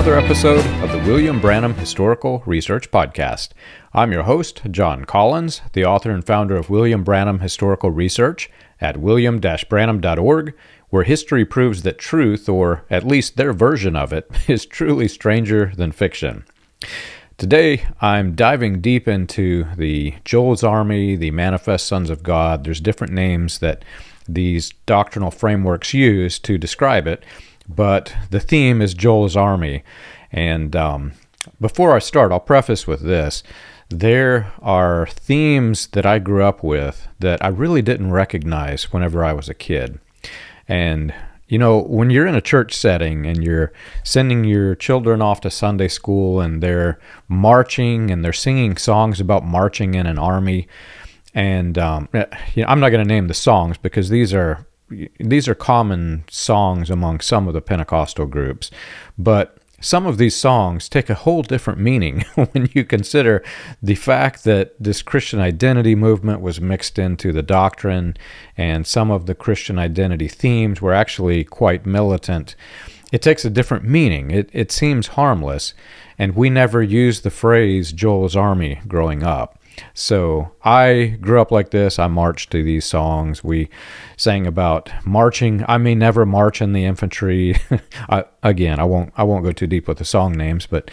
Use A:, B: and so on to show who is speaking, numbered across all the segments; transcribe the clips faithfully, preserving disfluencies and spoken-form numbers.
A: another episode of the William Branham Historical Research Podcast. I'm your host, John Collins, the author and founder of William Branham Historical Research at william dash branham dot org, where history proves that truth, or at least their version of it, is truly stranger than fiction. Today, I'm diving deep into the Joel's Army, the Manifest Sons of God. There's different names that these doctrinal frameworks use to describe it, but the theme is Joel's Army. And um, before I start, I'll preface with this. There are themes that I grew up with that I really didn't recognize whenever I was a kid. And you know, when you're in a church setting and you're sending your children off to Sunday school and they're marching and they're singing songs about marching in an army, and um, you know, I'm not going to name the songs because these are these are common songs among some of the Pentecostal groups, but some of these songs take a whole different meaning when you consider the fact that this Christian identity movement was mixed into the doctrine, and some of the Christian identity themes were actually quite militant. It takes a different meaning. It, it seems harmless, and we never used the phrase Joel's Army growing up. So I grew up like this. I marched to these songs. We sang about marching. I may never march in the infantry. I, again, I won't. I won't go too deep with the song names. But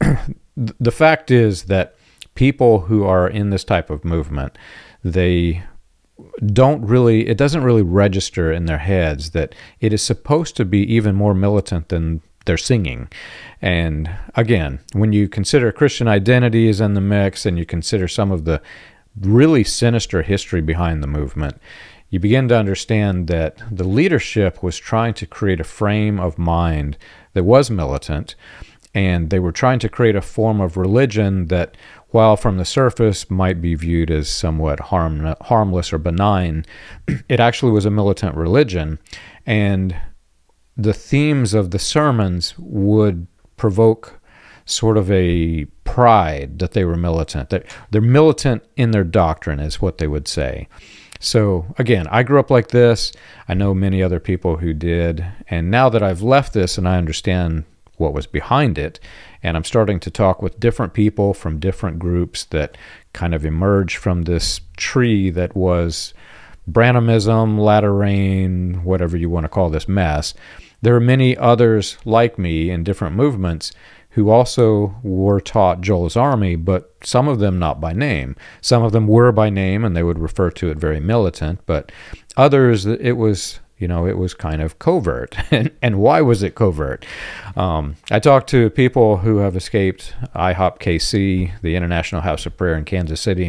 A: the fact is that people who are in this type of movement, they don't really. It doesn't really register in their heads that it is supposed to be even more militant than they're singing. And again, when you consider Christian identity is in the mix and you consider some of the really sinister history behind the movement, you begin to understand that the leadership was trying to create a frame of mind that was militant, and they were trying to create a form of religion that, while from the surface might be viewed as somewhat harm, harmless or benign, it actually was a militant religion. And the themes of the sermons would provoke sort of a pride that they were militant. They're, they're militant in their doctrine is what they would say. So again, I grew up like this. I know many other people who did. And now that I've left this and I understand what was behind it, and I'm starting to talk with different people from different groups that kind of emerged from this tree that was Branhamism, latter rain, whatever you want to call this mess. There are many others like me in different movements who also were taught Joel's Army, but some of them not by name. Some of them were by name, and they would refer to it very militant, but others, it was, you know, it was kind of covert. And, and why was it covert? Um, I talked to people who have escaped I HOP K C, the International House of Prayer in Kansas City.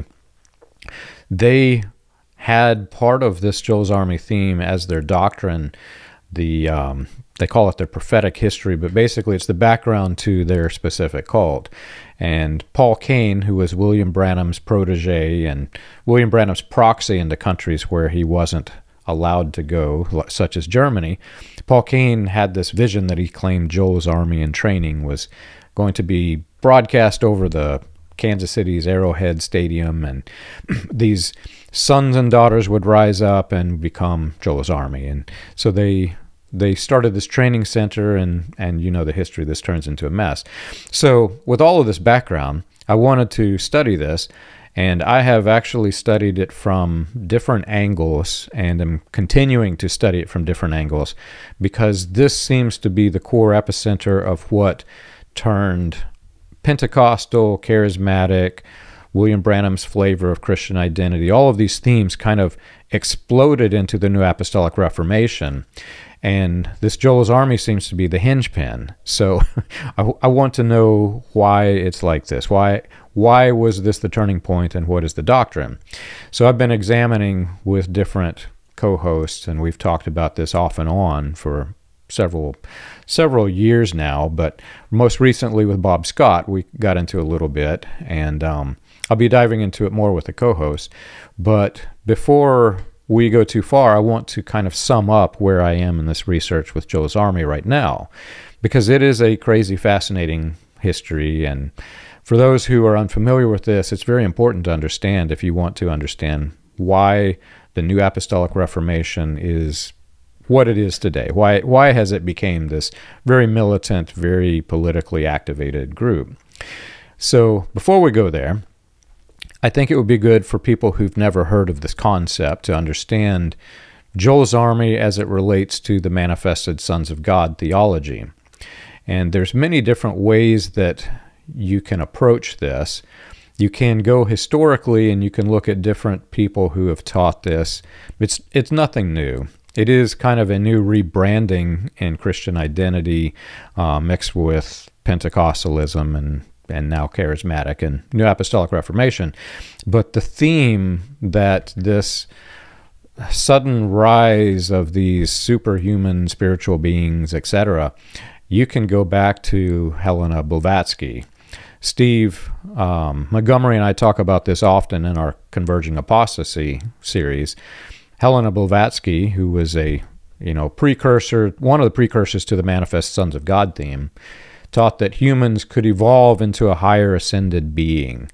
A: They had part of this Joel's Army theme as their doctrine. The um, they call it their prophetic history, but basically it's the background to their specific cult. And Paul Cain, who was William Branham's protege and William Branham's proxy into countries where he wasn't allowed to go, such as Germany, Paul Cain had this vision that he claimed Joel's Army in training was going to be broadcast over the Kansas City's Arrowhead Stadium, and these sons and daughters would rise up and become Joel's Army. And so they they started this training center, and and you know the history, this turns into a mess. So with all of this background, I wanted to study this, and I have actually studied it from different angles, and am continuing to study it from different angles, because this seems to be the core epicenter of what turned Pentecostal, charismatic, William Branham's flavor of Christian identity, all of these themes kind of exploded into the New Apostolic Reformation. And this Joel's Army seems to be the hinge pin. So I, I want to know why it's like this. Why why was this the turning point, and what is the doctrine? So I've been examining with different co-hosts, and we've talked about this off and on for several several years now, but most recently with Bob Scott, we got into a little bit, and um, I'll be diving into it more with the co-host. But before we go too far, I want to kind of sum up where I am in this research with Joel's Army right now, because it is a crazy, fascinating history. And for those who are unfamiliar with this, it's very important to understand if you want to understand why the New Apostolic Reformation is what it is today. Why why has it become this very militant, very politically activated group? So before we go there, I think it would be good for people who've never heard of this concept to understand Joel's Army as it relates to the manifested sons of God theology. And there's many different ways that you can approach this. You can go historically and you can look at different people who have taught this. It's it's nothing new. It is kind of a new rebranding in Christian identity uh, mixed with Pentecostalism and, and now charismatic and New Apostolic Reformation. But the theme that this sudden rise of these superhuman spiritual beings, et cetera, you can go back to Helena Blavatsky. Steve um, Montgomery and I talk about this often in our Converging Apostasy series. Helena Blavatsky, who was a you know precursor, one of the precursors to the Manifest Sons of God theme, taught that humans could evolve into a higher ascended being.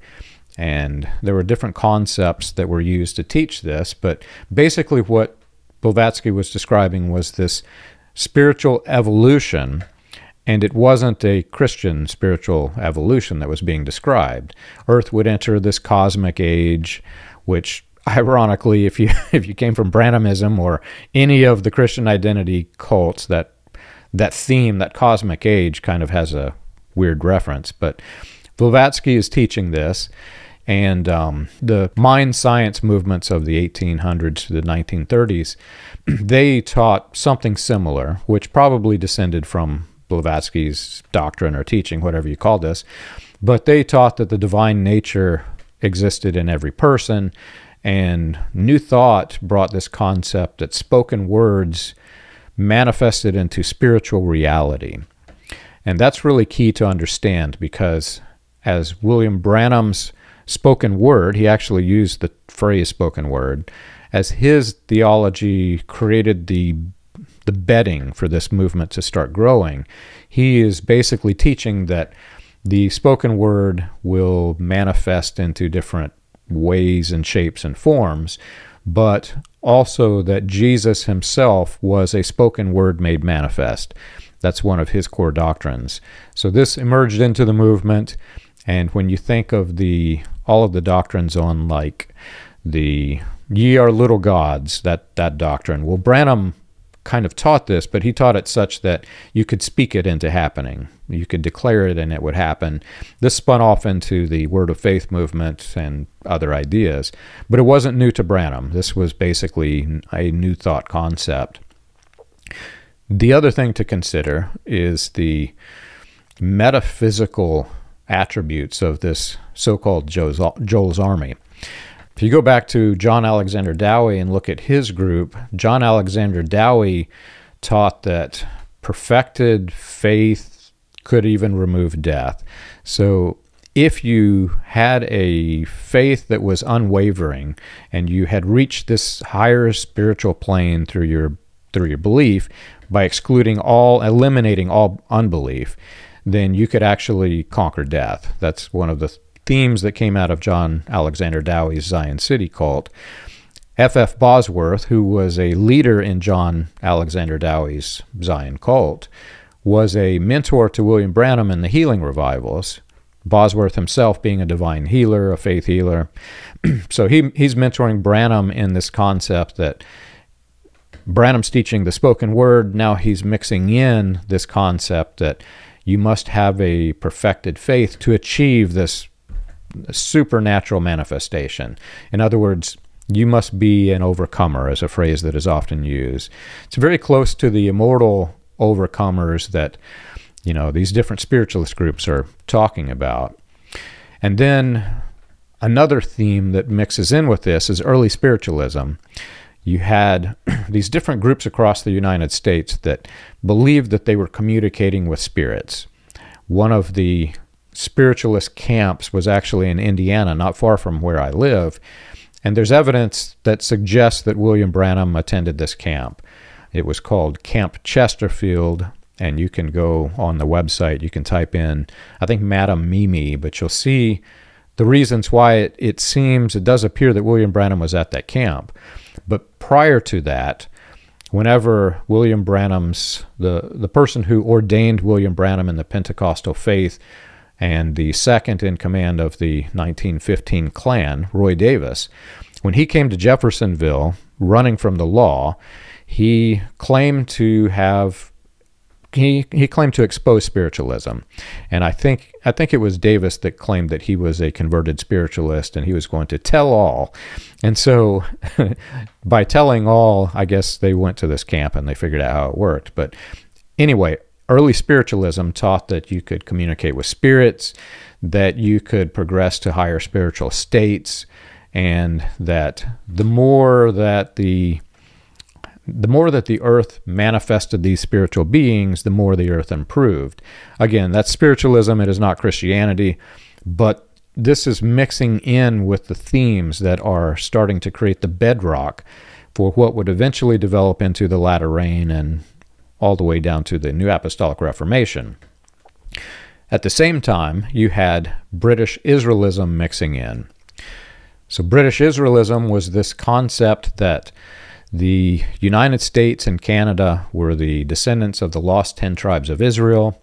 A: And there were different concepts that were used to teach this, but basically what Blavatsky was describing was this spiritual evolution, and it wasn't a Christian spiritual evolution that was being described. Earth would enter this cosmic age, which ironically, if you if you came from Branhamism or any of the Christian identity cults, that that theme, that cosmic age, kind of has a weird reference. But Blavatsky is teaching this, and um, the mind science movements of the eighteen hundreds to the nineteen thirties, they taught something similar, which probably descended from Blavatsky's doctrine or teaching, whatever you call this. But they taught that the divine nature existed in every person, and New Thought brought this concept that spoken words manifested into spiritual reality. And that's really key to understand, because as William Branham's spoken word, he actually used the phrase spoken word, as his theology created the the bedding for this movement to start growing, he is basically teaching that the spoken word will manifest into different ways and shapes and forms, but also that Jesus himself was a spoken word made manifest. That's one of his core doctrines. So this emerged into the movement, and when you think of the all of the doctrines on like the ye are little gods, that that doctrine, well, Branham kind of taught this, but he taught it such that you could speak it into happening. You could declare it and it would happen. This spun off into the Word of Faith movement and other ideas, but it wasn't new to Branham. This was basically a New Thought concept. The other thing to consider is the metaphysical attributes of this so-called Joel's, Joel's Army. If you go back to John Alexander Dowie and look at his group, John Alexander Dowie taught that perfected faith could even remove death. So if you had a faith that was unwavering and you had reached this higher spiritual plane through your through your belief by excluding all, eliminating all unbelief, then you could actually conquer death. That's one of the themes that came out of John Alexander Dowie's Zion City cult. F F Bosworth, who was a leader in John Alexander Dowie's Zion cult, was a mentor to William Branham in the healing revivals, Bosworth himself being a divine healer, a faith healer. So he he's mentoring Branham in this concept that Branham's teaching the spoken word. Now he's mixing in this concept that you must have a perfected faith to achieve this supernatural manifestation. In other words, you must be an overcomer, is a phrase that is often used. It's very close to the immortal overcomers that, you know, these different spiritualist groups are talking about. And then another theme that mixes in with this is early spiritualism. You had these different groups across the United States that believed that they were communicating with spirits. One of the spiritualist camps was actually in Indiana, not far from where I live, and there's evidence that suggests that William Branham attended this camp. It was called Camp Chesterfield, and you can go on the website, you can type in, I think, Madam Mimi, but you'll see the reasons why it, it seems, it does appear that William Branham was at that camp. But prior to that, whenever William Branham's, the, the person who ordained William Branham in the Pentecostal faith and the second in command of the nineteen fifteen Klan, Roy Davis, when he came to Jeffersonville running from the law, he claimed to have He he claimed to expose spiritualism, and I think I think it was Davis that claimed that he was a converted spiritualist and he was going to tell all. And so, by telling all, I guess they went to this camp and they figured out how it worked. But anyway, early spiritualism taught that you could communicate with spirits, that you could progress to higher spiritual states, and that the more that the The more that the earth manifested these spiritual beings, the more the earth improved. Again, that's spiritualism. It is not Christianity, but this is mixing in with the themes that are starting to create the bedrock for what would eventually develop into the latter rain and all the way down to the New Apostolic Reformation. At the same time, you had British Israelism mixing in. So British Israelism was this concept that the United States and Canada were the descendants of the lost ten tribes of Israel,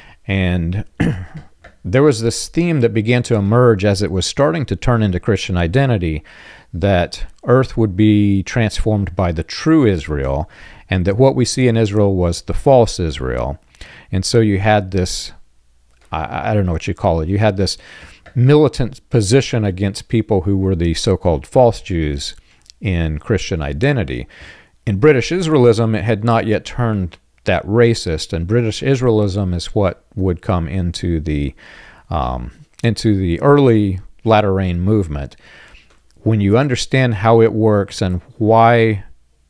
A: and there was this theme that began to emerge as it was starting to turn into Christian identity, that earth would be transformed by the true Israel, and that what we see in Israel was the false Israel. And so you had this, I, I don't know what you call it, you had this militant position against people who were the so-called false Jews in Christian identity. In British Israelism, it had not yet turned that racist, and British Israelism is what would come into the um, into the early latter rain movement. When you understand how it works and why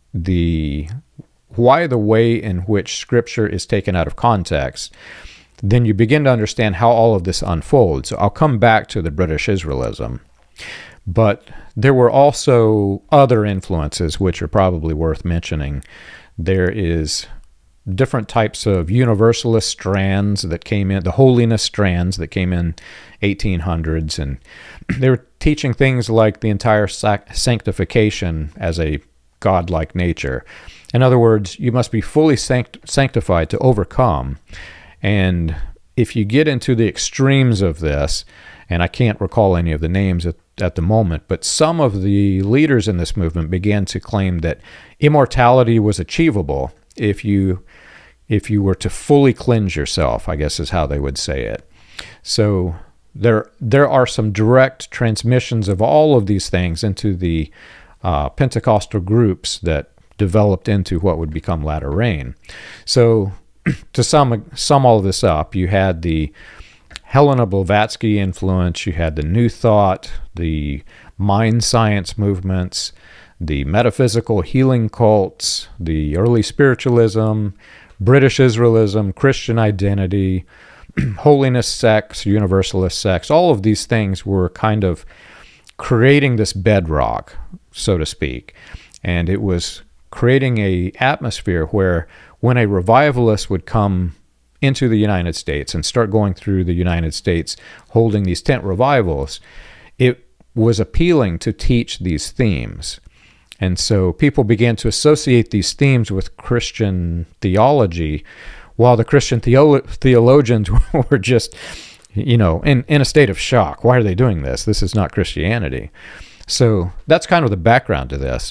A: the why the way in which Scripture is taken out of context, then you begin to understand how all of this unfolds. So I'll come back to the British Israelism. But there were also other influences which are probably worth mentioning. There is different types of universalist strands that came in, the holiness strands that came in eighteen hundreds, and they were teaching things like the entire sac- sanctification as a godlike nature. In other words, you must be fully sanct- sanctified to overcome. And if you get into the extremes of this, and I can't recall any of the names at, at the moment, but some of the leaders in this movement began to claim that immortality was achievable if you if you were to fully cleanse yourself, I guess is how they would say it. So there there are some direct transmissions of all of these things into the uh, Pentecostal groups that developed into what would become latter rain. So to sum sum all of this up, you had the Helena Blavatsky influence, you had the New Thought, the mind science movements, the metaphysical healing cults, the early spiritualism, British Israelism, Christian identity, holiness sects, universalist sects. All of these things were kind of creating this bedrock, so to speak. And it was creating a atmosphere where when a revivalist would come into the United States and start going through the United States holding these tent revivals, it was appealing to teach these themes. And so people began to associate these themes with Christian theology, while the Christian theolo- theologians were just, you know, in, in a state of shock. Why are they doing this? This is not Christianity. So that's kind of the background to this.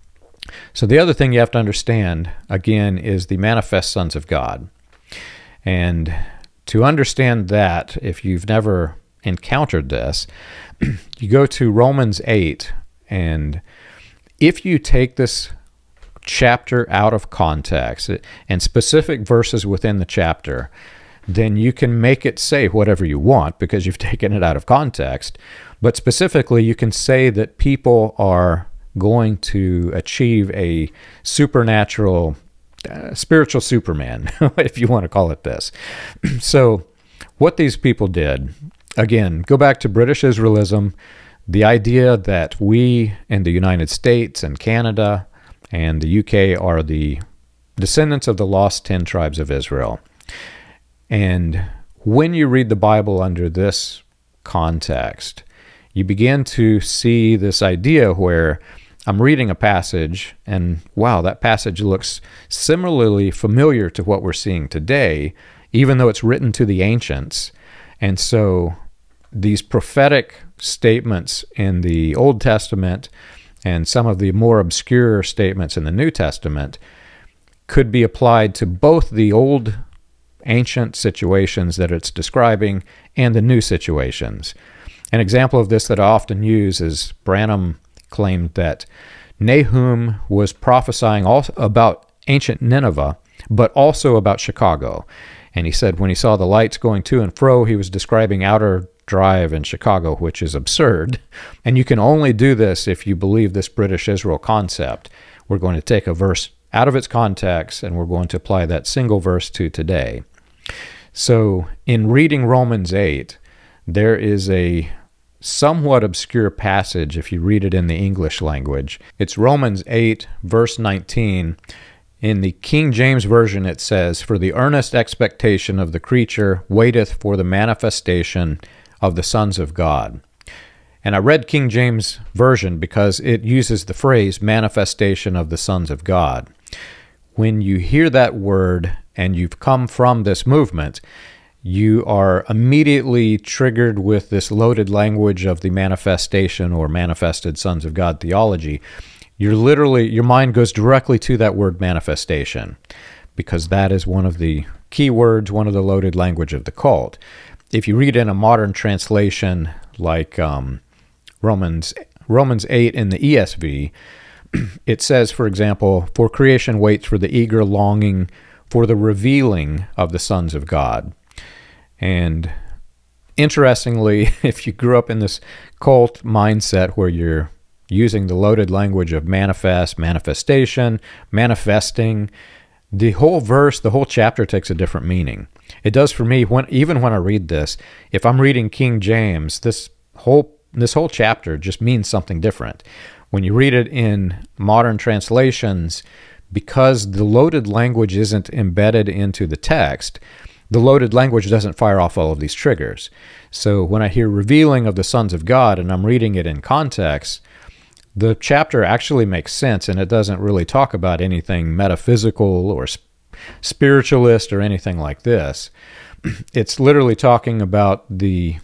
A: So the other thing you have to understand, again, is the manifest sons of God. And to understand that, if you've never encountered this, you go to Romans eight, and if you take this chapter out of context and specific verses within the chapter, then you can make it say whatever you want because you've taken it out of context. But specifically, you can say that people are going to achieve a supernatural Uh, spiritual Superman, if you want to call it this. So what these people did, again, go back to British Israelism, the idea that we in the United States and Canada and the U K are the descendants of the lost ten tribes of Israel. And when you read the Bible under this context, you begin to see this idea where I'm reading a passage, and wow, that passage looks similarly familiar to what we're seeing today, even though it's written to the ancients. And so these prophetic statements in the Old Testament and some of the more obscure statements in the New Testament could be applied to both the old ancient situations that it's describing and the new situations. An example of this that I often use is Branham claimed that Nahum was prophesying also about ancient Nineveh, but also about Chicago. And he said when he saw the lights going to and fro, he was describing Outer Drive in Chicago, which is absurd. And you can only do this if you believe this British Israel concept. We're going to take a verse out of its context, and we're going to apply that single verse to today. So in reading Romans eight, there is a somewhat obscure passage if you read it in the English language. It's Romans eight, verse nineteen. In the King James Version it says, "For the earnest expectation of the creature waiteth for the manifestation of the sons of God." And I read King James Version because it uses the phrase manifestation of the sons of God. When you hear that word and you've come from this movement, you are immediately triggered with this loaded language of the manifestation or manifested sons of God theology. You're literally, your mind goes directly to that word manifestation, because that is one of the key words, one of the loaded language of the cult. If you read in a modern translation like um, Romans Romans eight in the E S V, it says, for example, "For creation waits for the eager longing for the revealing of the sons of God." And interestingly, if you grew up in this cult mindset where you're using the loaded language of manifest, manifestation, manifesting, the whole verse, the whole chapter takes a different meaning. It does for me, when even when I read this. If I'm reading King James, this whole this whole chapter just means something different. When you read it in modern translations, because the loaded language isn't embedded into the text, the loaded language doesn't fire off all of these triggers. So when I hear revealing of the sons of God and I'm reading it in context, the chapter actually makes sense, and it doesn't really talk about anything metaphysical or sp- spiritualist or anything like this. It's literally talking about the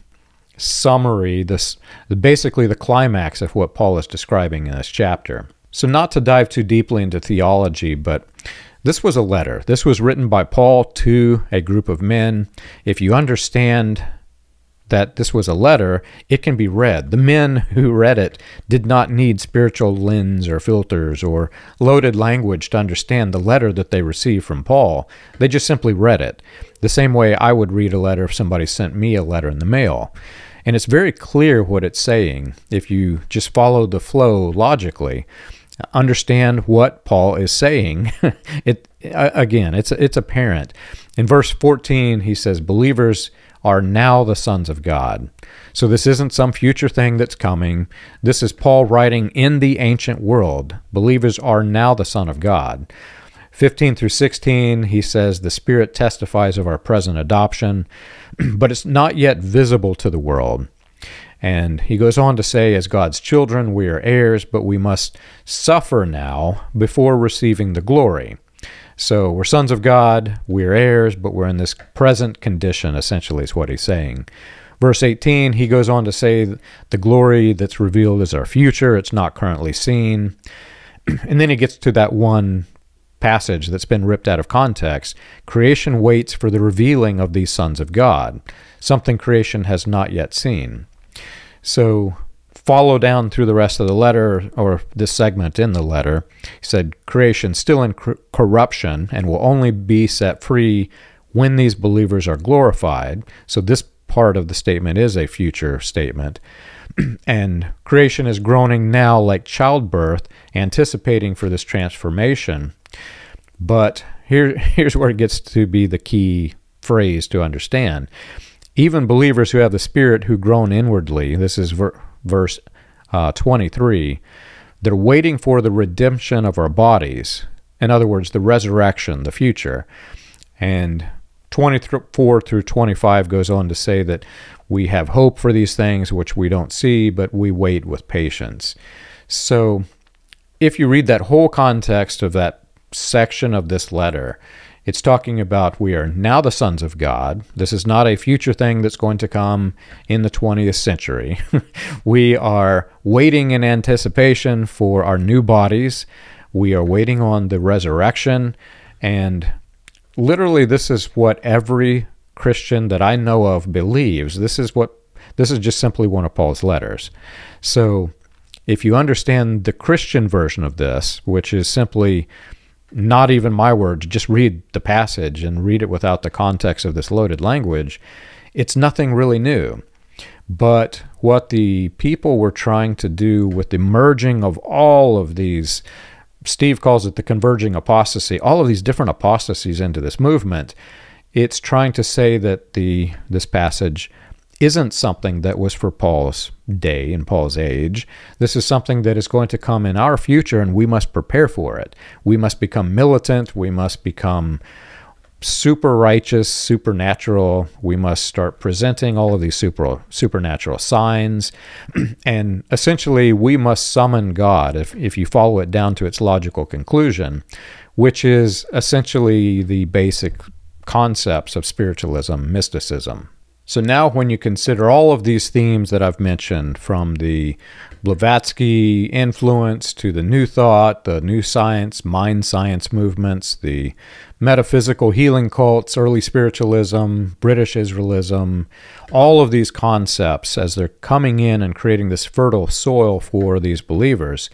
A: summary, this basically the climax of what Paul is describing in this chapter. So not to dive too deeply into theology, but this was a letter. This was written by Paul to a group of men. If you understand that this was a letter, it can be read. The men who read it did not need spiritual lens or filters or loaded language to understand the letter that they received from Paul. They just simply read it, the same way I would read a letter if somebody sent me a letter in the mail. And it's very clear what it's saying if you just follow the flow logically. Understand what Paul is saying. it again, it's it's apparent. In verse fourteen, he says, "Believers are now the sons of God." So this isn't some future thing that's coming. This is Paul writing in the ancient world. Believers are now the Son of God. fifteen through sixteen, he says, "The Spirit testifies of our present adoption, but it's not yet visible to the world." And he goes on to say, "As God's children, we are heirs, but we must suffer now before receiving the glory." So we're sons of God, we're heirs, but we're in this present condition, essentially is what he's saying. Verse eighteen, he goes on to say the glory that's revealed is our future. It's not currently seen. And then he gets to that one passage that's been ripped out of context. Creation waits for the revealing of these sons of God, something creation has not yet seen. So follow down through the rest of the letter, or this segment in the letter. He said, creation still in cor- corruption and will only be set free when these believers are glorified. So this part of the statement is a future statement. And creation is groaning now like childbirth, anticipating for this transformation. But here, here's where it gets to be the key phrase to understand. Even believers who have the Spirit who groan inwardly, this is ver- verse uh, twenty-three, they're waiting for the redemption of our bodies. In other words, the resurrection, the future. And twenty-four through twenty-five goes on to say that we have hope for these things which we don't see, but we wait with patience. So if you read that whole context of that section of this letter, it's talking about we are now the sons of God. This is not a future thing that's going to come in the twentieth century. We are waiting in anticipation for our new bodies. We are waiting on the resurrection. And literally, this is what every Christian that I know of believes. This is what this is just simply one of Paul's letters. So if you understand the Christian version of this, which is simply not even my words, just read the passage and read it without the context of this loaded language, it's nothing really new. But what the people were trying to do with the merging of all of these, Steve calls it the converging apostasy, all of these different apostasies into this movement, it's trying to say that the this passage isn't something that was for Paul's day and Paul's age. This is something that is going to come in our future, and we must prepare for it. We must become militant. We must become super righteous, supernatural. We must start presenting all of these super supernatural signs. And essentially, we must summon God, if, if you follow it down to its logical conclusion, which is essentially the basic concepts of spiritualism, mysticism. So now when you consider all of these themes that I've mentioned, from the Blavatsky influence to the New Thought, the New Science, mind science movements, the metaphysical healing cults, early spiritualism, British Israelism, all of these concepts, as they're coming in and creating this fertile soil for these believers,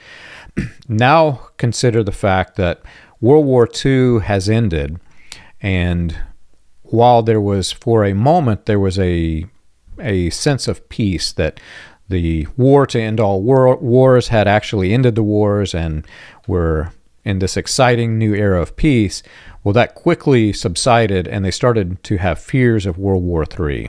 A: now consider the fact that World War Two has ended, and while there was, for a moment, there was a a sense of peace, that the war to end all war, wars had actually ended the wars and we're in this exciting new era of peace, well, that quickly subsided and they started to have fears of World War Three.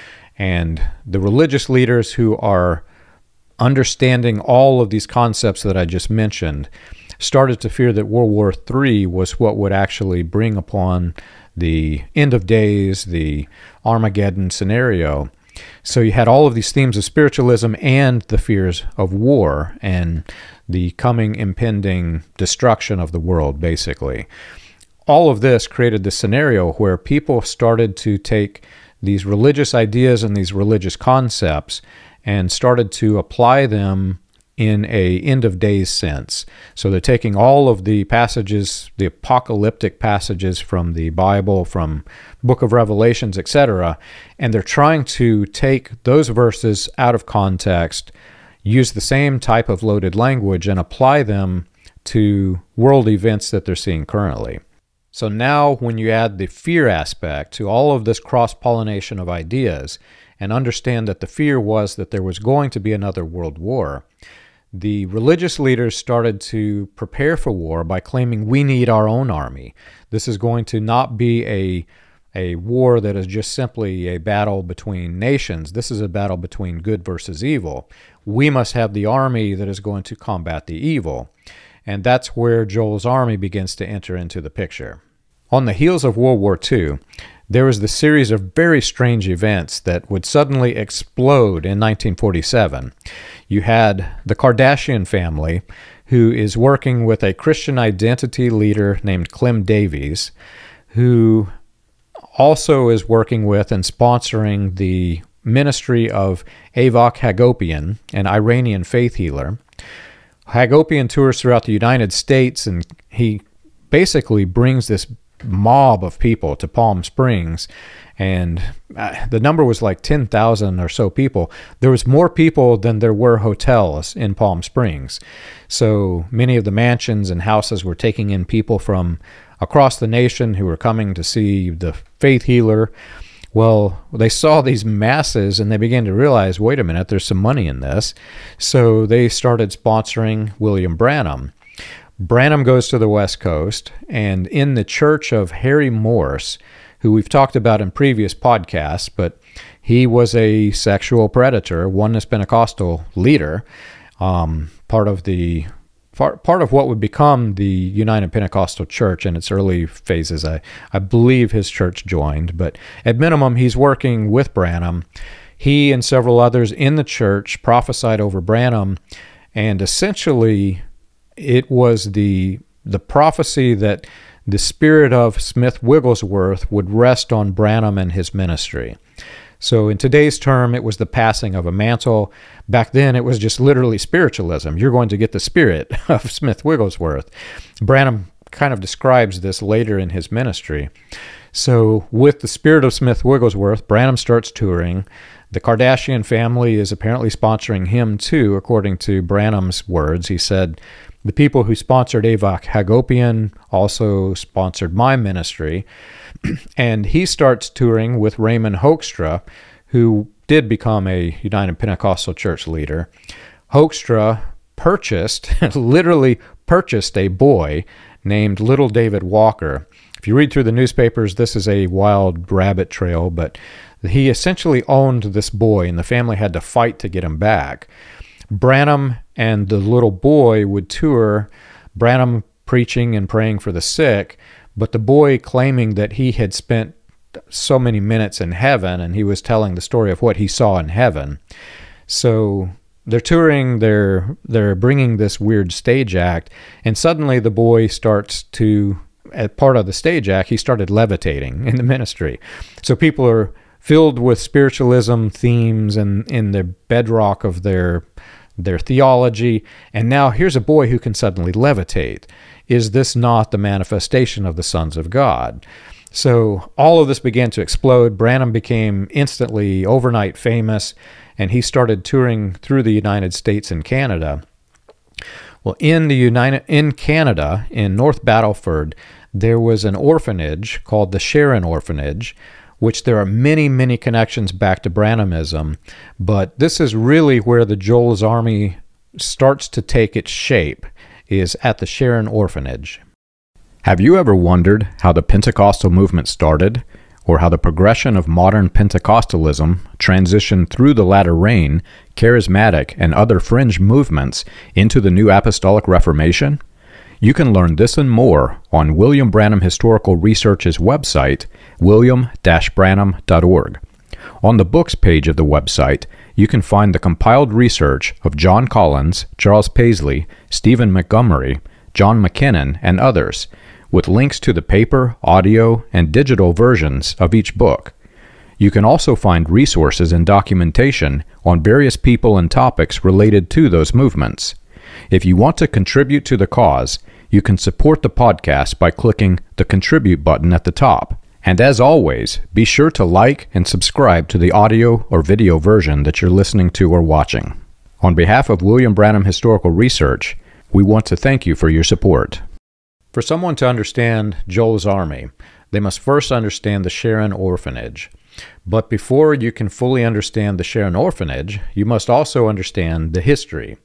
A: And the religious leaders who are understanding all of these concepts that I just mentioned started to fear that World War Three was what would actually bring upon the end of days, the Armageddon scenario. So you had all of these themes of spiritualism and the fears of war and the coming impending destruction of the world, basically. All of this created this scenario where people started to take these religious ideas and these religious concepts and started to apply them in a end of days sense. So they're taking all of the passages, the apocalyptic passages from the Bible, from Book of Revelations, et cetera, and they're trying to take those verses out of context, use the same type of loaded language, and apply them to world events that they're seeing currently. So now when you add the fear aspect to all of this cross-pollination of ideas and understand that the fear was that there was going to be another world war, the religious leaders started to prepare for war by claiming we need our own army. This is going to not be a, a war that is just simply a battle between nations. This is a battle between good versus evil. We must have the army that is going to combat the evil. And that's where Joel's army begins to enter into the picture. On the heels of World War Two, there was the series of very strange events that would suddenly explode in nineteen forty-seven. You had the Kardashian family, who is working with a Christian identity leader named Clem Davies, who also is working with and sponsoring the ministry of Avak Hagopian, an Iranian faith healer. Hagopian tours throughout the United States, and he basically brings this mob of people to Palm Springs, and uh, the number was like ten thousand or so people. There was more people than there were hotels in Palm Springs. So many of the mansions and houses were taking in people from across the nation who were coming to see the faith healer. Well, they saw these masses and they began to realize, wait a minute, there's some money in this. So they started sponsoring William Branham. Branham goes to the West Coast, and in the church of Harry Morse, who we've talked about in previous podcasts, but he was a sexual predator, Oneness Pentecostal leader, um, part of the part, part of what would become the United Pentecostal Church in its early phases. I, I believe his church joined, but at minimum, he's working with Branham. He and several others in the church prophesied over Branham and essentially it was the the prophecy that the spirit of Smith Wigglesworth would rest on Branham and his ministry. So in today's term, it was the passing of a mantle. Back then, it was just literally spiritualism. You're going to get the spirit of Smith Wigglesworth. Branham kind of describes this later in his ministry. So with the spirit of Smith Wigglesworth, Branham starts touring. The Kardashian family is apparently sponsoring him too, according to Branham's words. He said, the people who sponsored Avak Hagopian also sponsored my ministry. And he starts touring with Raymond Hoekstra, who did become a United Pentecostal Church leader. Hoekstra purchased, literally purchased a boy named Little David Walker. If you read through the newspapers, this is a wild rabbit trail, but he essentially owned this boy, and the family had to fight to get him back. Branham and the little boy would tour, Branham preaching and praying for the sick, but the boy claiming that he had spent so many minutes in heaven, and he was telling the story of what he saw in heaven. So they're touring, they're they're bringing this weird stage act, and suddenly the boy starts to, as part of the stage act, he started levitating in the ministry. So people are filled with spiritualism themes and in the bedrock of their their theology, and now here's a boy who can suddenly levitate. Is this not the manifestation of the sons of God? So all of this began to explode. Branham became instantly overnight famous, and he started touring through the United States and Canada. Well, in the United in Canada, in North Battleford, there was an orphanage called the Sharon Orphanage, which there are many, many connections back to Branhamism, but this is really where the Joel's Army starts to take its shape, is at the Sharon Orphanage. Have you ever wondered how the Pentecostal movement started, or how the progression of modern Pentecostalism transitioned through the latter rain, charismatic, and other fringe movements into the New Apostolic Reformation? You can learn this and more on William Branham Historical Research's website, william dash branham dot org. On the books page of the website, you can find the compiled research of John Collins, Charles Paisley, Stephen Montgomery, John McKinnon, and others, with links to the paper, audio, and digital versions of each book. You can also find resources and documentation on various people and topics related to those movements. If you want to contribute to the cause, you can support the podcast by clicking the Contribute button at the top. And as always, be sure to like and subscribe to the audio or video version that you're listening to or watching. On behalf of William Branham Historical Research, we want to thank you for your support. For someone to understand Joel's Army, they must first understand the Sharon Orphanage. But before you can fully understand the Sharon Orphanage, you must also understand the history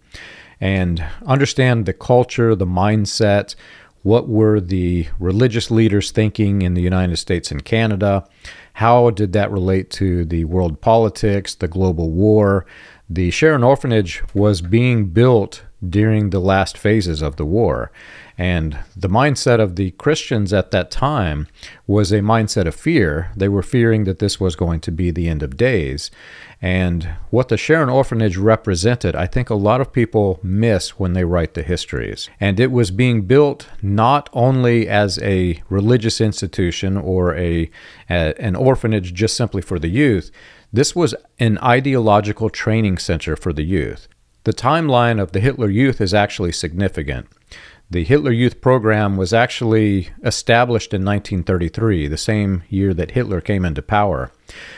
A: and understand the culture, the mindset, what were the religious leaders thinking in the United States and Canada, how did that relate to the world politics, the global war. The Sharon Orphanage was being built during the last phases of the war. And the mindset of the Christians at that time was a mindset of fear. They were fearing that this was going to be the end of days. And what the Sharon Orphanage represented, I think a lot of people miss when they write the histories. And it was being built not only as a religious institution or a, a an orphanage just simply for the youth. This was an ideological training center for the youth. The timeline of the Hitler Youth is actually significant. The Hitler Youth program was actually established in nineteen thirty-three, the same year that Hitler came into power.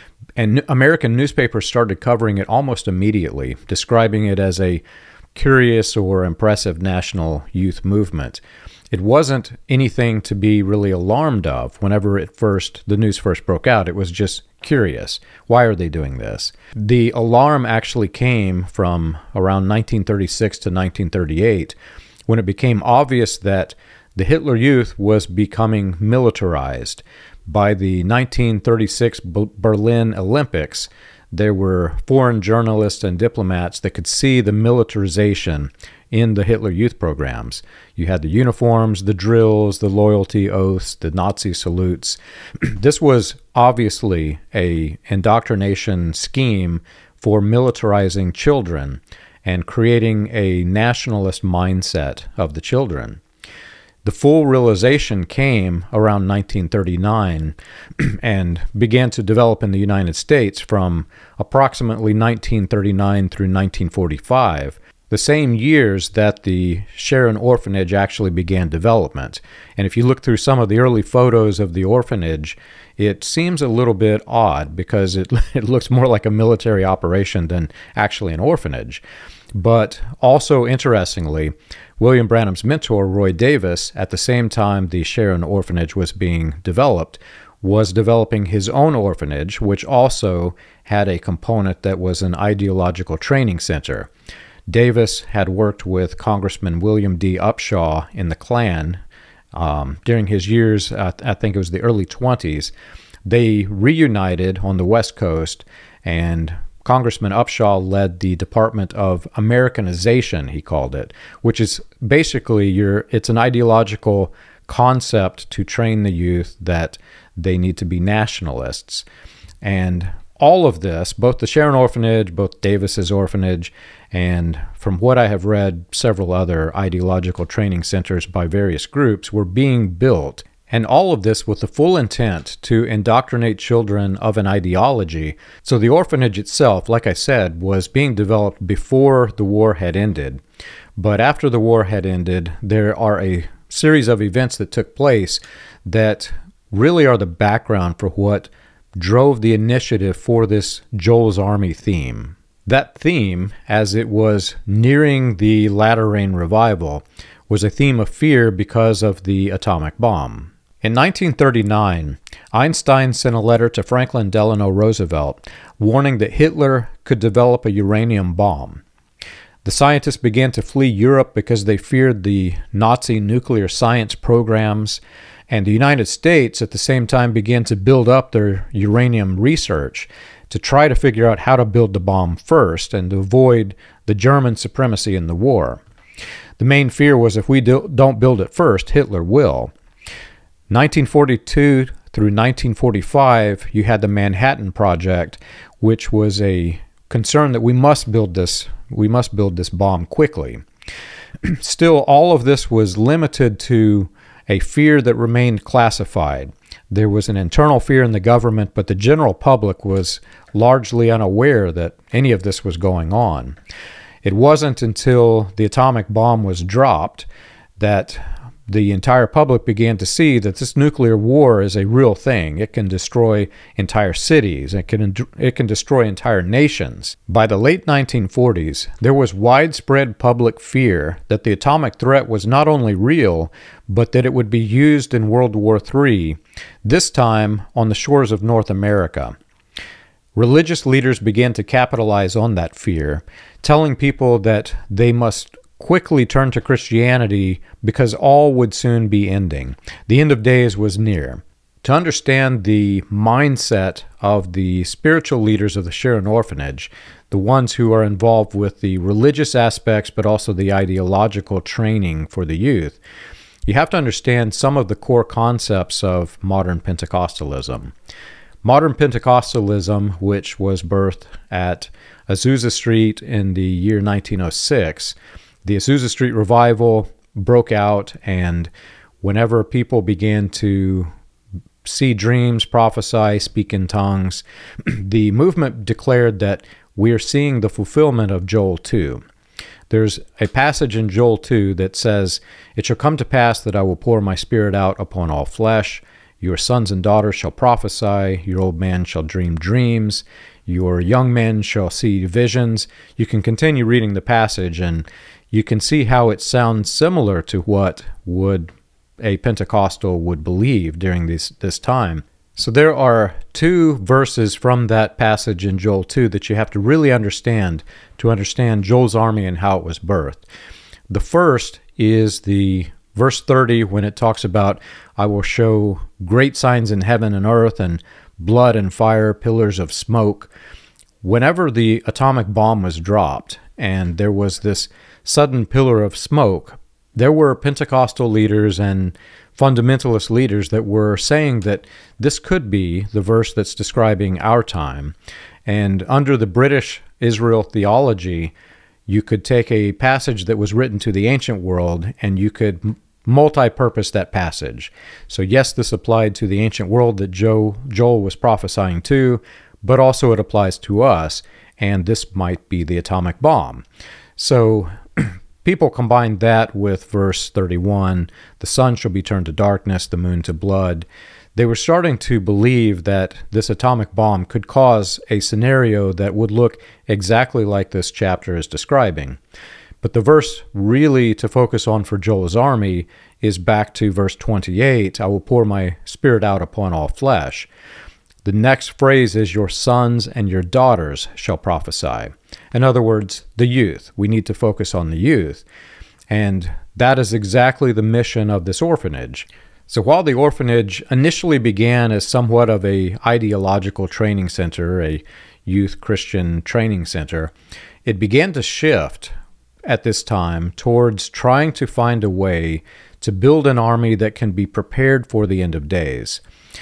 A: And American newspapers started covering it almost immediately, describing it as a curious or impressive national youth movement. It wasn't anything to be really alarmed of whenever it first the news first broke out. It was just curious. Why are they doing this? The alarm actually came from around nineteen thirty-six to nineteen thirty-eight, when it became obvious that the Hitler Youth was becoming militarized. By the nineteen thirty-six B- Berlin Olympics, there were foreign journalists and diplomats that could see the militarization in the Hitler Youth programs. You had the uniforms, the drills, the loyalty oaths, the Nazi salutes. This was obviously a indoctrination scheme for militarizing children. and creating a nationalist mindset of the children. The full realization came around nineteen thirty-nine and began to develop in the United States from approximately nineteen thirty-nine through nineteen forty-five, the same years that the Sharon Orphanage actually began development. And if you look through some of the early photos of the orphanage, it seems a little bit odd because it, it looks more like a military operation than actually an orphanage. But also interestingly, William Branham's mentor, Roy Davis, at the same time the Sharon Orphanage was being developed, was developing his own orphanage, which also had a component that was an ideological training center. Davis had worked with Congressman William D. Upshaw in the Klan um, during his years, uh, I think it was the early twenties. They reunited on the West Coast, and Congressman Upshaw led the Department of Americanization, he called it, which is basically your, it's an ideological concept to train the youth that they need to be nationalists. And all of this, both the Sharon Orphanage, both Davis's orphanage, and from what I have read, several other ideological training centers by various groups were being built. And all of this with the full intent to indoctrinate children of an ideology. So the orphanage itself, like I said, was being developed before the war had ended. But after the war had ended, there are a series of events that took place that really are the background for what drove the initiative for this Joel's Army theme. That theme, as it was nearing the latter rain revival, was a theme of fear because of the atomic bomb. In nineteen thirty-nine, Einstein sent a letter to Franklin Delano Roosevelt warning that Hitler could develop a uranium bomb. The scientists began to flee Europe because they feared the Nazi nuclear science programs, and the United States at the same time began to build up their uranium research to try to figure out how to build the bomb first and to avoid the German supremacy in the war. The main fear was if we do, don't build it first, Hitler will. nineteen forty-two through nineteen forty-five, you had the Manhattan Project, which was a concern that we must build this, we must build this bomb quickly. Still, all of this was limited to a fear that remained classified. There was an internal fear in the government, but the general public was largely unaware that any of this was going on. It wasn't until the atomic bomb was dropped that the entire public began to see that this nuclear war is a real thing. It can destroy entire cities. It can it can destroy entire nations. By the late nineteen forties, there was widespread public fear that the atomic threat was not only real, but that it would be used in World War Three, this time on the shores of North America. Religious leaders began to capitalize on that fear, telling people that they must quickly turn to Christianity because all would soon be ending. The end of days was near. To understand the mindset of the spiritual leaders of the Sharon Orphanage, the ones who are involved with the religious aspects but also the ideological training for the youth, you have to understand some of the core concepts of modern Pentecostalism. Modern Pentecostalism, which was birthed at Azusa Street in the year nineteen oh six, the Azusa Street Revival broke out, and whenever people began to see dreams, prophesy, speak in tongues, the movement declared that we are seeing the fulfillment of Joel two. There's a passage in Joel two that says, "It shall come to pass that I will pour my spirit out upon all flesh. Your sons and daughters shall prophesy. Your old man shall dream dreams. Your young men shall see visions." You can continue reading the passage, and you can see how it sounds similar to what would a Pentecostal would believe during this, this time. So there are two verses from that passage in Joel two that you have to really understand to understand Joel's Army and how it was birthed. The first is the verse thirty, when it talks about, "I will show great signs in heaven and earth, and blood and fire, pillars of smoke." Whenever the atomic bomb was dropped and there was this sudden pillar of smoke, there were Pentecostal leaders and fundamentalist leaders that were saying that this could be the verse that's describing our time. And under the British Israel theology, you could take a passage that was written to the ancient world and you could multi-purpose that passage. So yes, this applied to the ancient world that Joe, Joel was prophesying to, but also it applies to us, and this might be the atomic bomb. So people combined that with verse thirty-one, the sun shall be turned to darkness, the moon to blood. They were starting to believe that this atomic bomb could cause a scenario that would look exactly like this chapter is describing. But the verse really to focus on for Joel's army is back to verse twenty-eight, I will pour my spirit out upon all flesh. The next phrase is, your sons and your daughters shall prophesy. In other words, the youth. We need to focus on the youth. And that is exactly the mission of this orphanage. So while the orphanage initially began as somewhat of a ideological training center, a youth Christian training center, it began to shift at this time towards trying to find a way to build an army that can be prepared for the end of days.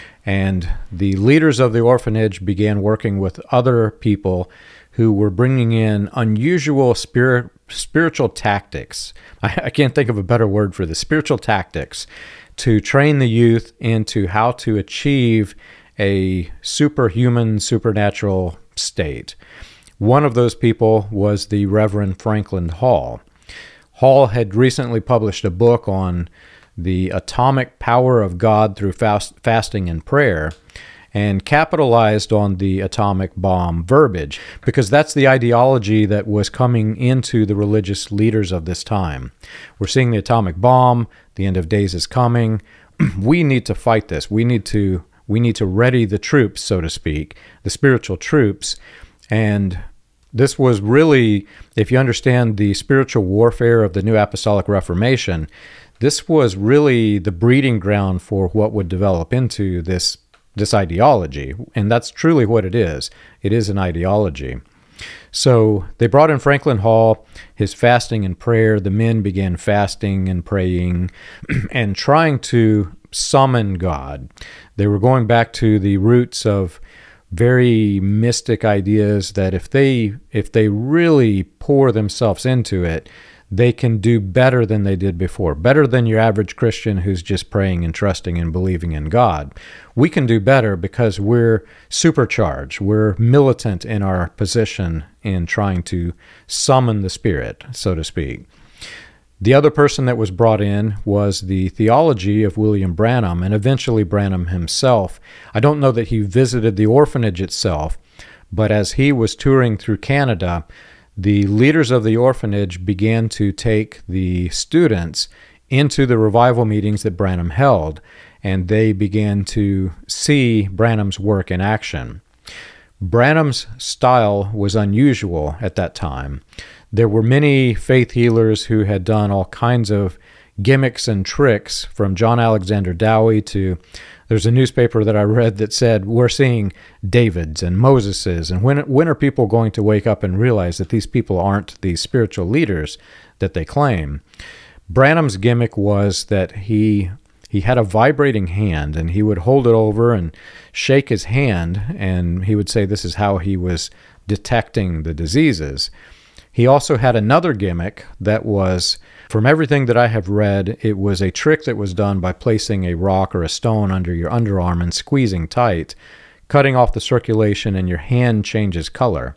A: And the leaders of the orphanage began working with other people who were bringing in unusual spirit, spiritual tactics. I, I can't think of a better word for this, spiritual tactics, to train the youth into how to achieve a superhuman, supernatural state. One of those people was the Reverend Franklin Hall. Hall had recently published a book on the atomic power of God through fast, fasting and prayer, and capitalized on the atomic bomb verbiage, because that's the ideology that was coming into the religious leaders of this time. We're seeing the atomic bomb, the end of days is coming. We need to fight this. We need to we need to ready the troops, so to speak, the spiritual troops. And this was really, if you understand the spiritual warfare of the New Apostolic Reformation, this was really the breeding ground for what would develop into this this ideology, and that's truly what it is. It is an ideology. So they brought in Franklin Hall, his fasting and prayer. The men began fasting and praying and trying to summon God. They were going back to the roots of very mystic ideas that if they if they really pour themselves into it, they can do better than they did before, better than your average Christian who's just praying and trusting and believing in God. We can do better because we're supercharged. We're militant in our position in trying to summon the Spirit, so to speak. The other person that was brought in was the theology of William Branham, and eventually Branham himself. I don't know that he visited the orphanage itself, but as he was touring through Canada, the leaders of the orphanage began to take the students into the revival meetings that Branham held, and they began to see Branham's work in action. Branham's style was unusual at that time. There were many faith healers who had done all kinds of gimmicks and tricks, from John Alexander Dowie to, there's a newspaper that I read that said, we're seeing Davids and Moseses, and when, when are people going to wake up and realize that these people aren't these spiritual leaders that they claim? Branham's gimmick was that he he had a vibrating hand, and he would hold it over and shake his hand, and he would say this is how he was detecting the diseases. He also had another gimmick that was, from everything that I have read, it was a trick that was done by placing a rock or a stone under your underarm and squeezing tight, cutting off the circulation, and your hand changes color.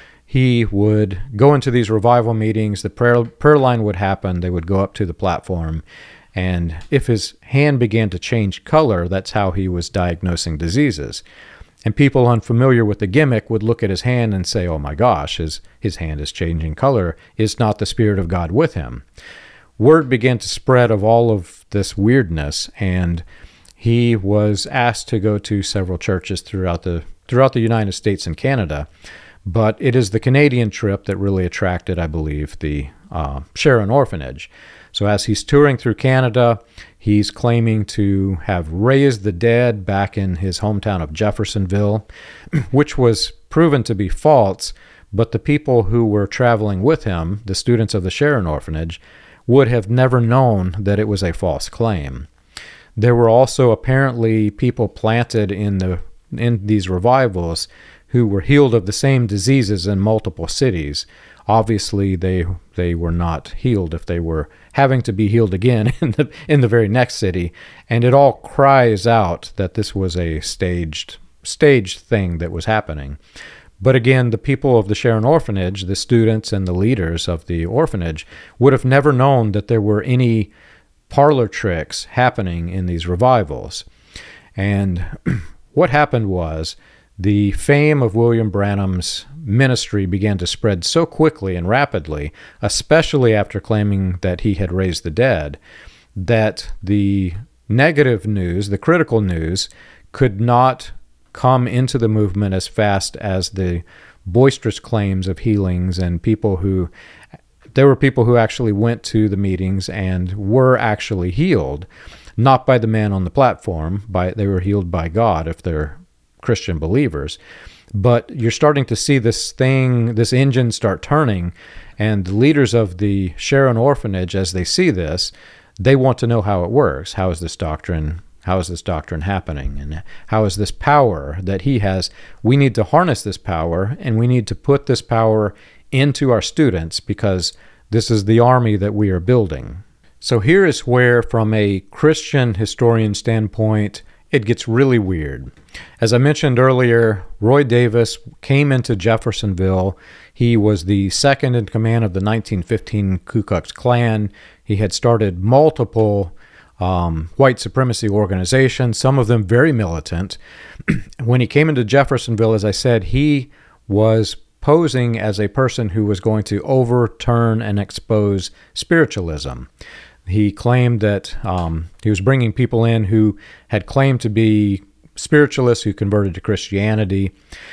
A: He would go into these revival meetings, the prayer, prayer line would happen, they would go up to the platform, and if his hand began to change color, that's how he was diagnosing diseases. And people unfamiliar with the gimmick would look at his hand and say, oh my gosh, his, his hand is changing color. Is not the Spirit of God with him? Word began to spread of all of this weirdness, and he was asked to go to several churches throughout the throughout the United States and Canada. But it is the Canadian trip that really attracted, I believe, the uh, Sharon Orphanage. So as he's touring through Canada, he's claiming to have raised the dead back in his hometown of Jeffersonville, which was proven to be false, but the people who were traveling with him, the students of the Sharon Orphanage, would have never known that it was a false claim. There were also apparently people planted in the in these revivals who were healed of the same diseases in multiple cities. Obviously, they they were not healed if they were having to be healed again in the in the very next city. And it all cries out that this was a staged staged thing that was happening. But again, the people of the Sharon Orphanage, the students and the leaders of the orphanage, would have never known that there were any parlor tricks happening in these revivals. And what happened was the fame of William Branham's ministry began to spread so quickly and rapidly, especially after claiming that he had raised the dead, that the negative news, the critical news, could not come into the movement as fast as the boisterous claims of healings and people who, there were people who actually went to the meetings and were actually healed, not by the man on the platform, by they were healed by God if they're Christian believers. But you're starting to see this thing, this engine start turning, and the leaders of the Sharon Orphanage, as they see this, they want to know how it works. How is this doctrine How is this doctrine happening? And how is this power that he has? We need to harness this power, and we need to put this power into our students because this is the army that we are building. So here is where, from a Christian historian standpoint, it gets really weird. As I mentioned earlier, Roy Davis came into Jeffersonville. He was the second in command of the nineteen fifteen Ku Klux Klan. He had started multiple Um, white supremacy organizations, some of them very militant. When he came into Jeffersonville, as I said, he was posing as a person who was going to overturn and expose spiritualism. He claimed that um, he was bringing people in who had claimed to be spiritualists who converted to Christianity,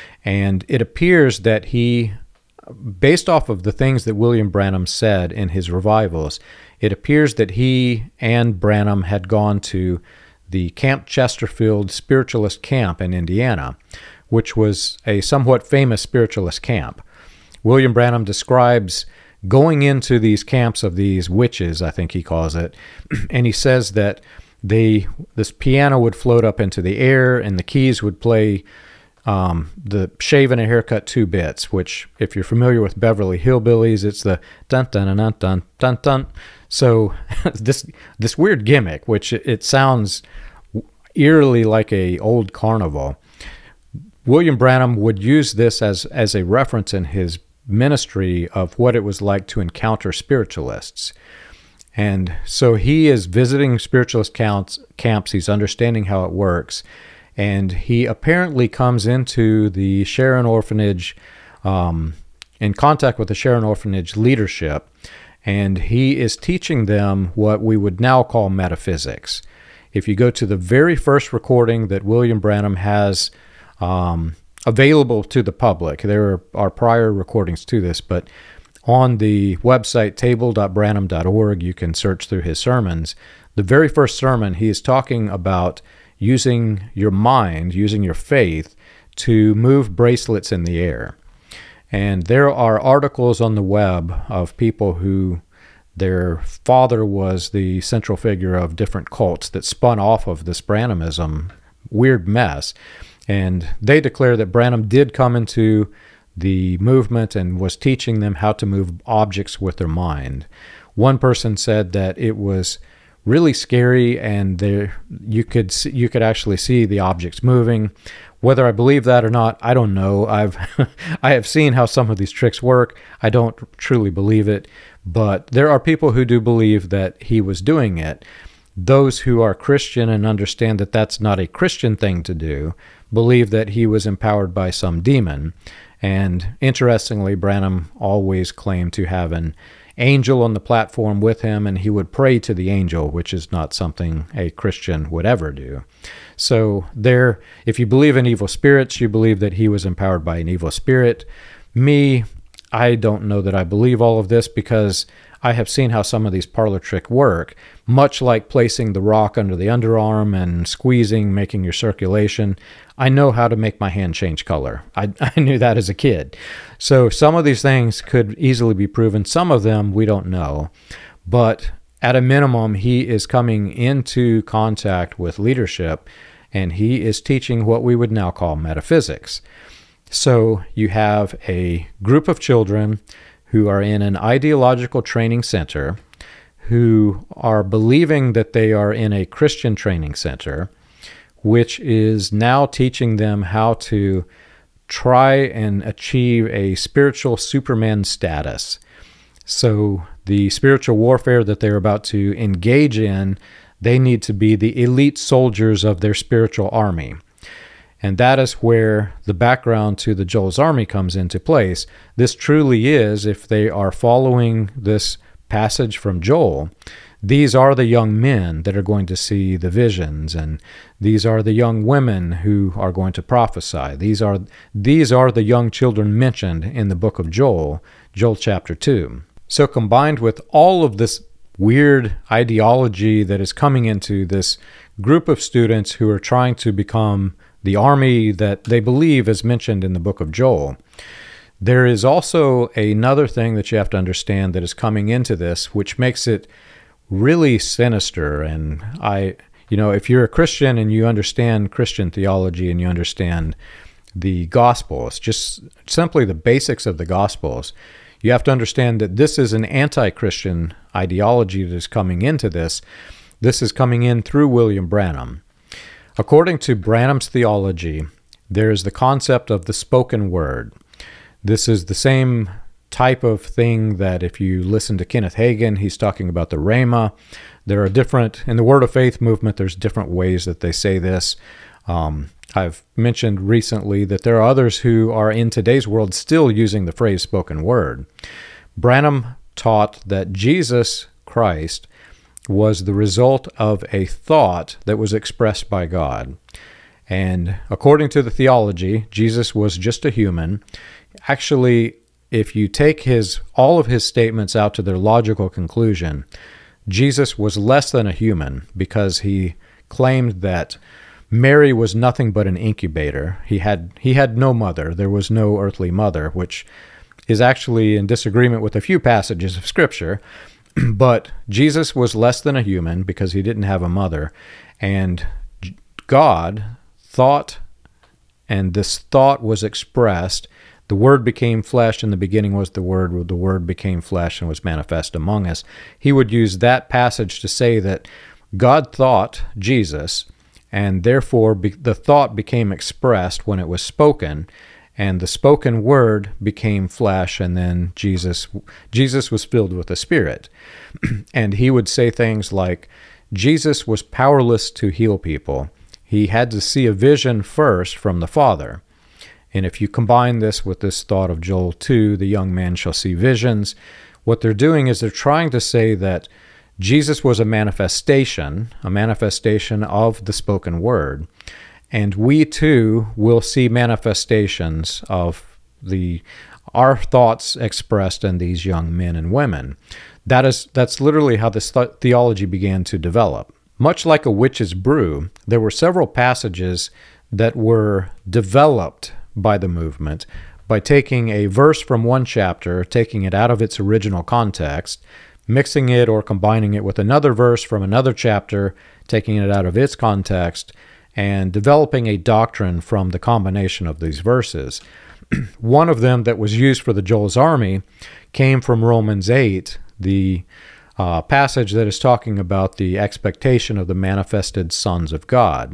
A: and it appears that he, based off of the things that William Branham said in his revivals, it appears that he and Branham had gone to the Camp Chesterfield Spiritualist Camp in Indiana, which was a somewhat famous spiritualist camp. William Branham describes going into these camps of these witches, I think he calls it, and he says that they this piano would float up into the air and the keys would play Um, the shave and a haircut two bits, which, if you're familiar with Beverly Hillbillies, it's the dun dun dun dun dun dun. So this this weird gimmick, which it, it sounds eerily like a old carnival. William Branham would use this as as a reference in his ministry of what it was like to encounter spiritualists. And so he is visiting spiritualist camps, camps. He's understanding how it works. And he apparently comes into the Sharon Orphanage, um, in contact with the Sharon Orphanage leadership, and he is teaching them what we would now call metaphysics. If you go to the very first recording that William Branham has um, available to the public, there are prior recordings to this, but on the website table dot branham dot org, you can search through his sermons. The very first sermon, he is talking about using your mind, using your faith to move bracelets in the air. And there are articles on the web of people who their father was the central figure of different cults that spun off of this Branhamism weird mess. And they declare that Branham did come into the movement and was teaching them how to move objects with their mind. One person said that it was really scary, and there you could see, you could actually see the objects moving. Whether I believe that or not, I don't know. I've I have seen how some of these tricks work. I don't truly believe it, but there are people who do believe that he was doing it. Those who are Christian and understand that that's not a Christian thing to do believe that he was empowered by some demon. And interestingly, Branham always claimed to have an angel on the platform with him, and he would pray to the angel, which is not something a Christian would ever do. So there, if you believe in evil spirits, you believe that he was empowered by an evil spirit. Me, I don't know that I believe all of this, because I have seen how some of these parlor tricks work, much like placing the rock under the underarm and squeezing, making your circulation. I know how to make my hand change color. I, I knew that as a kid. So some of these things could easily be proven. Some of them we don't know. But at a minimum, he is coming into contact with leadership, and he is teaching what we would now call metaphysics. So you have a group of children who are in an ideological training center, who are believing that they are in a Christian training center, which is now teaching them how to try and achieve a spiritual Superman status. So the spiritual warfare that they're about to engage in, they need to be the elite soldiers of their spiritual army. And that is where the background to the Joel's Army comes into place. This truly is, if they are following this passage from Joel, these are the young men that are going to see the visions, and these are the young women who are going to prophesy. These are these are the young children mentioned in the book of Joel, Joel chapter two. So combined with all of this weird ideology that is coming into this group of students who are trying to become the army that they believe is mentioned in the book of Joel, there is also another thing that you have to understand that is coming into this, which makes it really sinister. And I, you know, if you're a Christian and you understand Christian theology and you understand the Gospels, just simply the basics of the Gospels, you have to understand that this is an anti-Christian ideology that is coming into this. This is coming in through William Branham. According to Branham's theology, there is the concept of the spoken word. This is the same type of thing that if you listen to Kenneth Hagin, he's talking about the Rhema. There are different, in the Word of Faith movement, there's different ways that they say this. Um, I've mentioned recently that there are others who are in today's world still using the phrase spoken word. Branham taught that Jesus Christ was the result of a thought that was expressed by God. And according to the theology, Jesus was just a human. Actually, if you take his all of his statements out to their logical conclusion, Jesus was less than a human because he claimed that Mary was nothing but an incubator. He had he had no mother. There was no earthly mother, which is actually in disagreement with a few passages of Scripture. But Jesus was less than a human because he didn't have a mother. And God thought, and this thought was expressed. The Word became flesh. In the beginning was the Word. The Word became flesh and was manifest among us. He would use that passage to say that God thought Jesus, and therefore be, the thought became expressed when it was spoken, and the spoken word became flesh, and then Jesus Jesus was filled with the Spirit. And he would say things like, Jesus was powerless to heal people. He had to see a vision first from the Father. And if you combine this with this thought of Joel two, the young man shall see visions, what they're doing is they're trying to say that Jesus was a manifestation, a manifestation of the spoken word, and we too will see manifestations of the our thoughts expressed in these young men and women. That is, that's literally how this th- theology began to develop. Much like a witch's brew, there were several passages that were developed by the movement by taking a verse from one chapter, taking it out of its original context, mixing it or combining it with another verse from another chapter, taking it out of its context, and developing a doctrine from the combination of these verses. One of them that was used for the Joel's Army came from Romans eight, the uh, passage that is talking about the expectation of the manifested sons of God.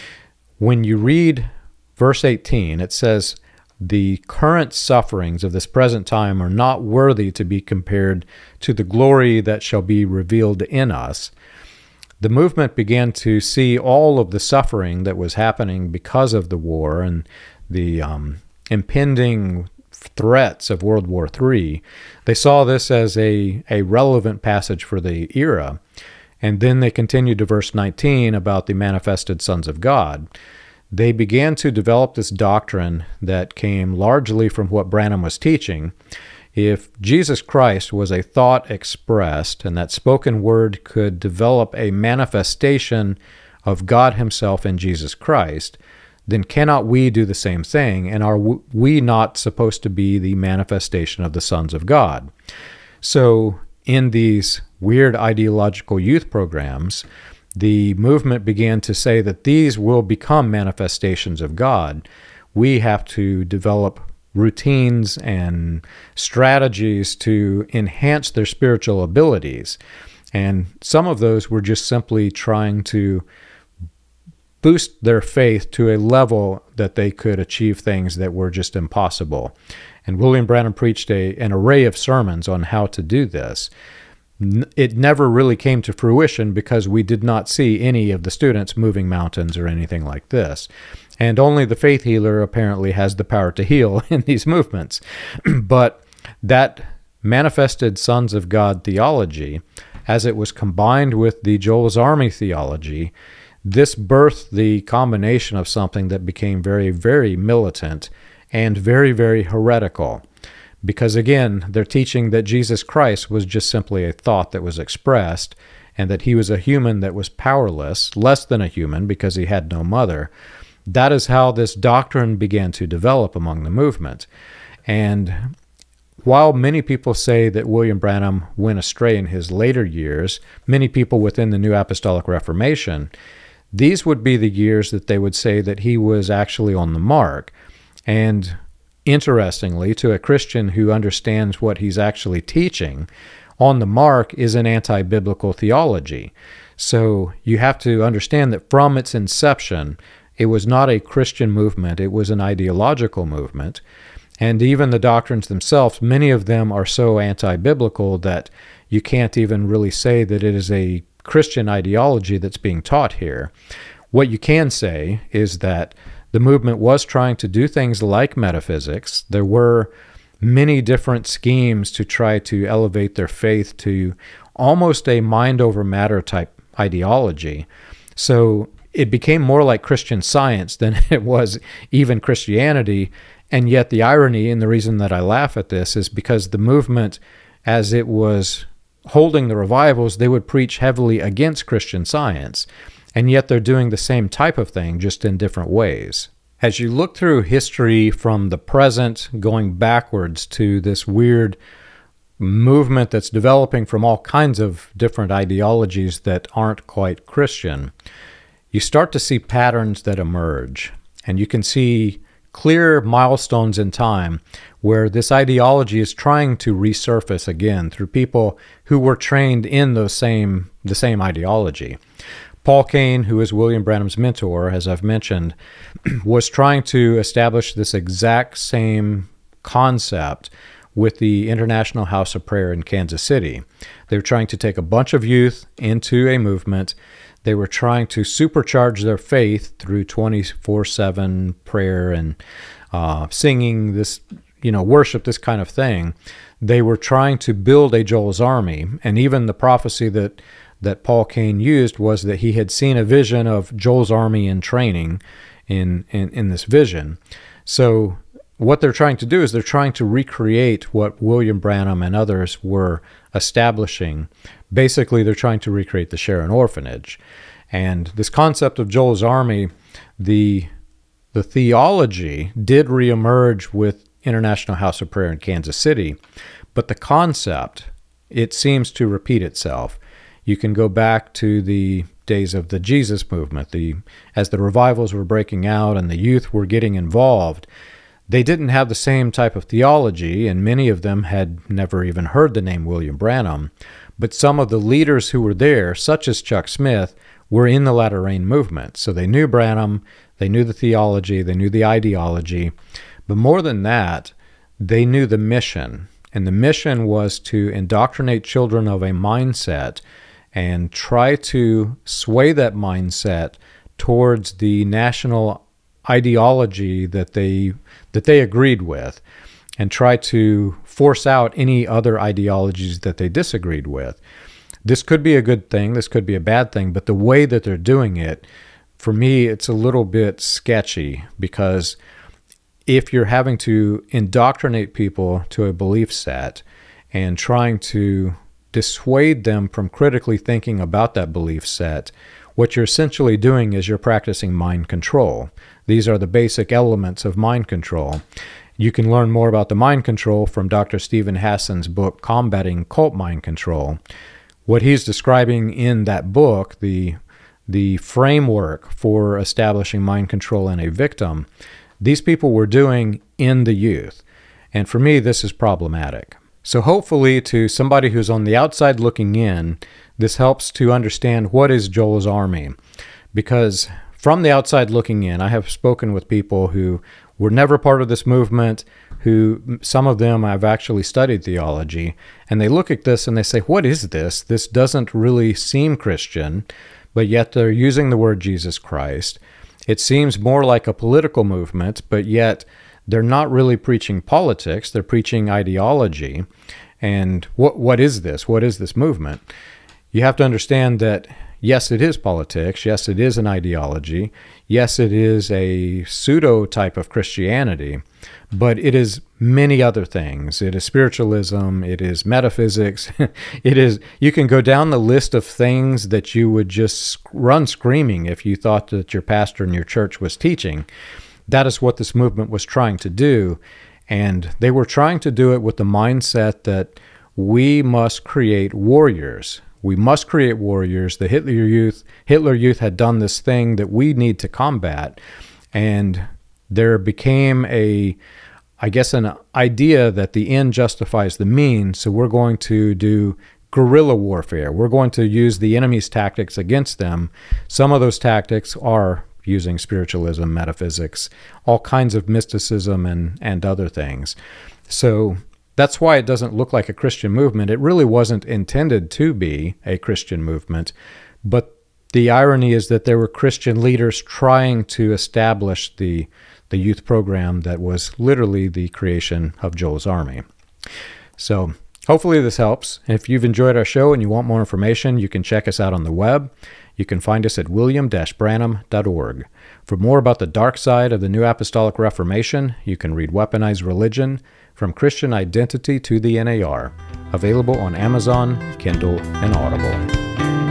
A: When you read verse eighteen, it says, the current sufferings of this present time are not worthy to be compared to the glory that shall be revealed in us. The movement began to see all of the suffering that was happening because of the war and the um, impending threats of World War Three. They saw this as a, a relevant passage for the era. And then they continued to verse nineteen about the manifested sons of God. They began to develop this doctrine that came largely from what Branham was teaching. If Jesus Christ was a thought expressed, and that spoken word could develop a manifestation of God himself in Jesus Christ, then cannot we do the same thing? And are we not supposed to be the manifestation of the sons of God? So in these weird ideological youth programs, the movement began to say that these will become manifestations of God, we have to develop routines and strategies to enhance their spiritual abilities. And some of those were just simply trying to boost their faith to a level that they could achieve things that were just impossible. And William Branham preached a, an array of sermons on how to do this. It never really came to fruition because we did not see any of the students moving mountains or anything like this. And only the faith healer apparently has the power to heal in these movements. But that manifested Sons of God theology, as it was combined with the Joel's Army theology, this birthed the combination of something that became very, very militant and very, very heretical. Because again, they're teaching that Jesus Christ was just simply a thought that was expressed, and that he was a human that was powerless, less than a human because he had no mother. That is how this doctrine began to develop among the movement. And while many people say that William Branham went astray in his later years, many people within the New Apostolic Reformation, these would be the years that they would say that he was actually on the mark. And interestingly, to a Christian who understands what he's actually teaching, on the mark is an anti-biblical theology. So you have to understand that from its inception, it was not a Christian movement, it was an ideological movement. And even the doctrines themselves, many of them are so anti-biblical that you can't even really say that it is a Christian ideology that's being taught here. What you can say is that the movement was trying to do things like metaphysics. There were many different schemes to try to elevate their faith to almost a mind over matter type ideology. So it became more like Christian Science than it was even Christianity. And yet the irony, and the reason that I laugh at this, is because the movement, as it was holding the revivals, they would preach heavily against Christian Science. And yet they're doing the same type of thing, just in different ways. As you look through history from the present, going backwards to this weird movement that's developing from all kinds of different ideologies that aren't quite Christian, you start to see patterns that emerge. And you can see clear milestones in time where this ideology is trying to resurface again through people who were trained in those same the same ideology. Paul Cain, who is William Branham's mentor, as I've mentioned, was trying to establish this exact same concept with the International House of Prayer in Kansas City. They were trying to take a bunch of youth into a movement. They were trying to supercharge their faith through twenty-four seven prayer and uh, singing, this, you know, worship, this kind of thing. They were trying to build a Joel's Army, and even the prophecy that that Paul Cain used was that he had seen a vision of Joel's Army in training in, in, in this vision. So what they're trying to do is they're trying to recreate what William Branham and others were establishing. Basically, they're trying to recreate the Sharon Orphanage. And this concept of Joel's Army, the, the theology did reemerge with International House of Prayer in Kansas City, but the concept, it seems to repeat itself. You can go back to the days of the Jesus movement. The as the revivals were breaking out and the youth were getting involved, they didn't have the same type of theology, and many of them had never even heard the name William Branham. But some of the leaders who were there, such as Chuck Smith, were in the Latter Rain movement. So they knew Branham, they knew the theology, they knew the ideology. But more than that, they knew the mission. And the mission was to indoctrinate children of a mindset and try to sway that mindset towards the national ideology that they that they agreed with, and try to force out any other ideologies that they disagreed with. This could be a good thing, this could be a bad thing, but the way that they're doing it, for me, it's a little bit sketchy, because if you're having to indoctrinate people to a belief set and trying to dissuade them from critically thinking about that belief set, what you're essentially doing is you're practicing mind control. These are the basic elements of mind control. You can learn more about the mind control from Doctor Stephen Hassan's book, Combating Cult Mind Control. What he's describing in that book, the, the framework for establishing mind control in a victim, these people were doing in the youth. And for me, this is problematic. So hopefully to somebody who's on the outside looking in, this helps to understand what is Joel's Army. Because from the outside looking in, I have spoken with people who were never part of this movement, who some of them I've actually studied theology, and they look at this and they say, what is this? This doesn't really seem Christian, but yet they're using the word Jesus Christ. It seems more like a political movement, but yet they're not really preaching politics, they're preaching ideology. And what what is this? What is this movement? You have to understand that, yes, it is politics. Yes, it is an ideology. Yes, it is a pseudo type of Christianity, but it is many other things. It is spiritualism. It is metaphysics. It is, you can go down the list of things that you would just run screaming if you thought that your pastor in your church was teaching. That is what this movement was trying to do. And they were trying to do it with the mindset that we must create warriors. We must create warriors. The Hitler Youth, Hitler Youth had done this thing that we need to combat. And there became a, I guess, an idea that the end justifies the means. So we're going to do guerrilla warfare. We're going to use the enemy's tactics against them. Some of those tactics are using spiritualism, metaphysics, all kinds of mysticism and, and other things. So that's why it doesn't look like a Christian movement. It really wasn't intended to be a Christian movement, but the irony is that there were Christian leaders trying to establish the, the youth program that was literally the creation of Joel's Army. So hopefully this helps. If you've enjoyed our show and you want more information, you can check us out on the web. You can find us at william dash branham dot org. For more about the dark side of the New Apostolic Reformation, you can read Weaponized Religion, From Christian Identity to the N A R, available on Amazon, Kindle, and Audible.